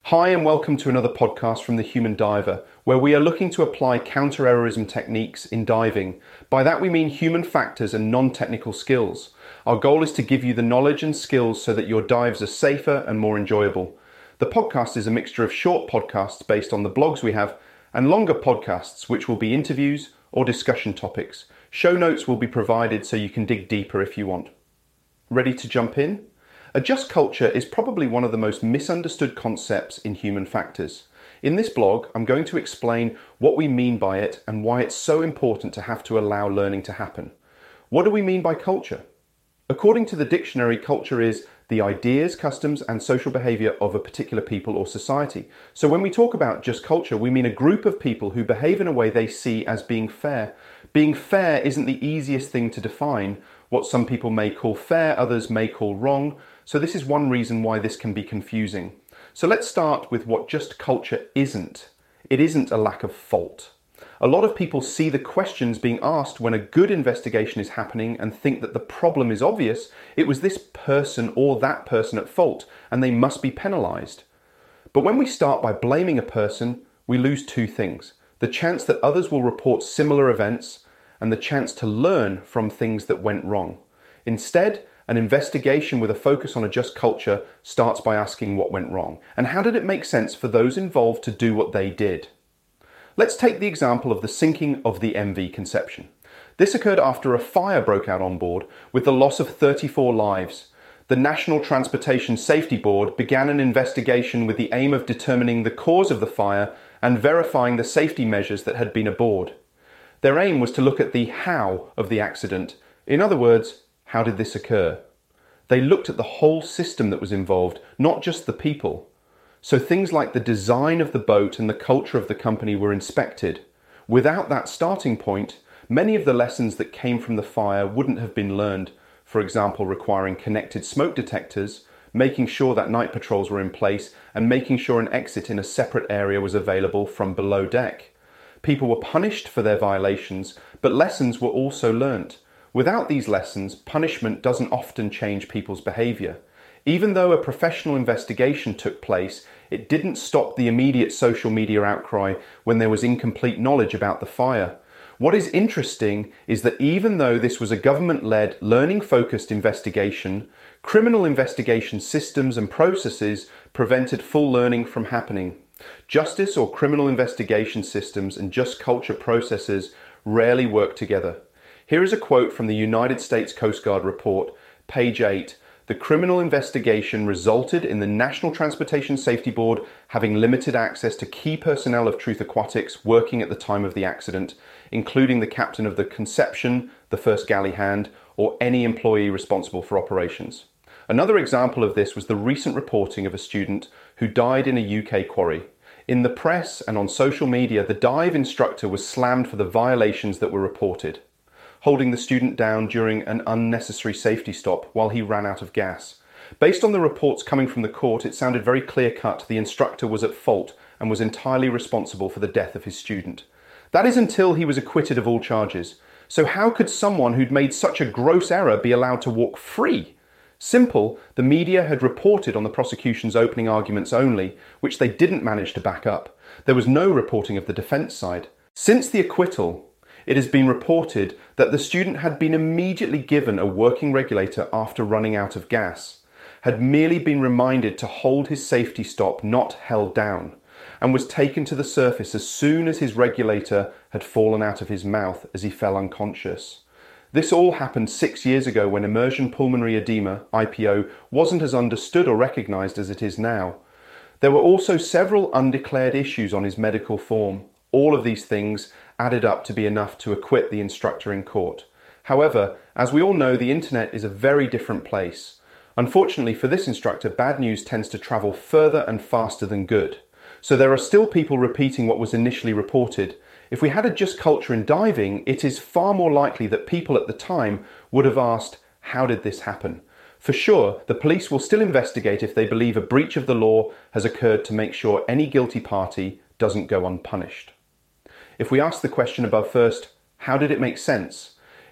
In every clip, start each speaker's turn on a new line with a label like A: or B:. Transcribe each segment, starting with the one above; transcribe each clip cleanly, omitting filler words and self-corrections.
A: Hi and welcome to another podcast from The Human Diver, where we are looking to apply counter-errorism techniques in diving. By that we mean human factors and non-technical skills. Our goal is to give you the knowledge and skills so that your dives are safer and more enjoyable. The podcast is a mixture of short podcasts based on the blogs we have and longer podcasts which will be interviews or discussion topics. Show notes will be provided so you can dig deeper if you want. Ready to jump in? A just culture is probably one of the most misunderstood concepts in human factors. In this blog, I'm going to explain what we mean by it and why it's so important to have to allow learning to happen. What do we mean by culture? According to the dictionary, culture is the ideas, customs, and social behavior of a particular people or society. So when we talk about just culture, we mean a group of people who behave in a way they see as being fair. Being fair isn't the easiest thing to define. What some people may call fair, others may call wrong. So this is one reason why this can be confusing. So let's start with what just culture isn't. It isn't a lack of fault. A lot of people see the questions being asked when a good investigation is happening and think that the problem is obvious. It was this person or that person at fault and they must be penalised. But when we start by blaming a person, we lose two things: the chance that others will report similar events and the chance to learn from things that went wrong. Instead, an investigation with a focus on a just culture starts by asking what went wrong and how did it make sense for those involved to do what they did. Let's take the example of the sinking of the MV Conception. This occurred after a fire broke out on board with the loss of 34 lives. The National Transportation Safety Board began an investigation with the aim of determining the cause of the fire and verifying the safety measures that had been aboard. Their aim was to look at the how of the accident. In other words, how did this occur? They looked at the whole system that was involved, not just the people. So things like the design of the boat and the culture of the company were inspected. Without that starting point, many of the lessons that came from the fire wouldn't have been learned. For example, requiring connected smoke detectors, making sure that night patrols were in place, and making sure an exit in a separate area was available from below deck. People were punished for their violations, but lessons were also learnt. Without these lessons, punishment doesn't often change people's behaviour. Even though a professional investigation took place, it didn't stop the immediate social media outcry when there was incomplete knowledge about the fire. What is interesting is that even though this was a government-led, learning-focused investigation, criminal investigation systems and processes prevented full learning from happening. Justice or criminal investigation systems and just culture processes rarely work together. Here is a quote from the United States Coast Guard report, page 8. The criminal investigation resulted in the National Transportation Safety Board having limited access to key personnel of Truth Aquatics working at the time of the accident, including the captain of the Conception, the first galley hand, or any employee responsible for operations. Another example of this was the recent reporting of a student who died in a UK quarry. In the press and on social media, the dive instructor was slammed for the violations that were reported, holding the student down during an unnecessary safety stop while he ran out of gas. Based on the reports coming from the court, it sounded very clear-cut the instructor was at fault and was entirely responsible for the death of his student. That is until he was acquitted of all charges. So how could someone who'd made such a gross error be allowed to walk free? Simple, the media had reported on the prosecution's opening arguments only, which they didn't manage to back up. There was no reporting of the defence side. Since the acquittal, it has been reported that the student had been immediately given a working regulator after running out of gas, had merely been reminded to hold his safety stop not held down, and was taken to the surface as soon as his regulator had fallen out of his mouth as he fell unconscious. This all happened 6 years ago when immersion pulmonary edema, IPO, wasn't as understood or recognised as it is now. There were also several undeclared issues on his medical form. All of these things added up to be enough to acquit the instructor in court. However, as we all know, the internet is a very different place. Unfortunately for this instructor, bad news tends to travel further and faster than good. So there are still people repeating what was initially reported. If we had a just culture in diving, it is far more likely that people at the time would have asked, how did this happen? For sure, the police will still investigate if they believe a breach of the law has occurred to make sure any guilty party doesn't go unpunished. If we ask the question above first, how did it make sense?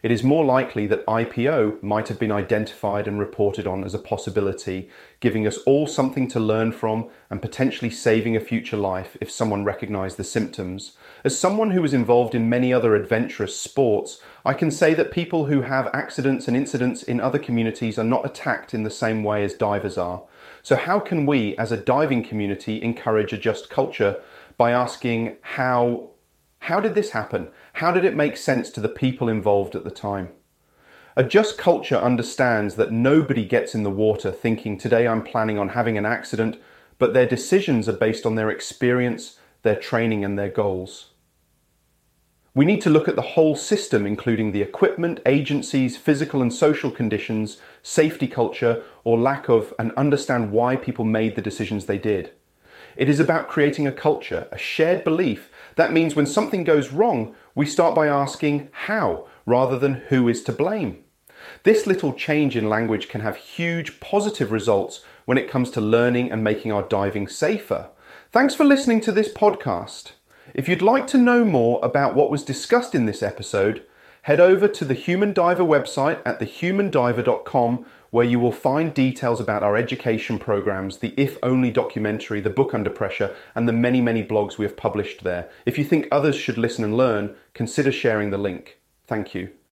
A: it is more likely that IPO might have been identified and reported on as a possibility, giving us all something to learn from and potentially saving a future life if someone recognised the symptoms. As someone who was involved in many other adventurous sports, I can say that people who have accidents and incidents in other communities are not attacked in the same way as divers are. So how can we, as a diving community, encourage a just culture by asking how did this happen? How did it make sense to the people involved at the time? A just culture understands that nobody gets in the water thinking, today I'm planning on having an accident, but their decisions are based on their experience, their training and their goals. We need to look at the whole system, including the equipment, agencies, physical and social conditions, safety culture, or lack of, and understand why people made the decisions they did. It is about creating a culture, a shared belief. That means when something goes wrong, we start by asking how, rather than who is to blame. This little change in language can have huge positive results when it comes to learning and making our diving safer. Thanks for listening to this podcast. If you'd like to know more about what was discussed in this episode, head over to the Human Diver website at thehumandiver.com, where you will find details about our education programs, the If Only documentary, the book Under Pressure, and the many, many blogs we have published there. If you think others should listen and learn, consider sharing the link. Thank you.